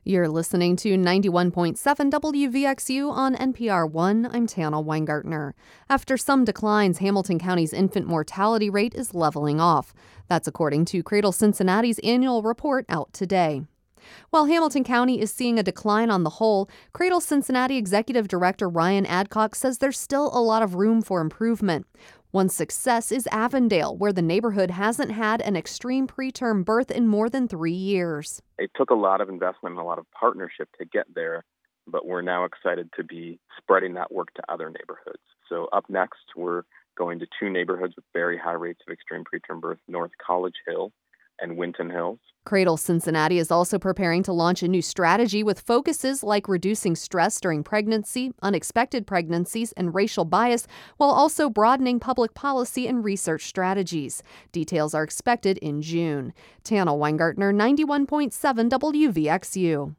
You're listening to 91.7 WVXU on NPR One. I'm Tana Weingartner. After some declines, Hamilton County's infant mortality rate is leveling off. That's according to Cradle Cincinnati's annual report out today. While Hamilton County is seeing a decline on the whole, Cradle Cincinnati Executive Director Ryan Adcock says there's still a lot of room for improvement. One success is Avondale, where the neighborhood hasn't had an extreme preterm birth in more than 3 years. It took a lot of investment and a lot of partnership to get there, but we're now excited to be spreading that work to other neighborhoods. So up next, we're going to 2 neighborhoods with very high rates of extreme preterm birth, North College Hill and Winton Hills. Cradle Cincinnati is also preparing to launch a new strategy with focuses like reducing stress during pregnancy, unexpected pregnancies, and racial bias, while also broadening public policy and research strategies. Details are expected in June. Tana Weingartner, 91.7 WVXU.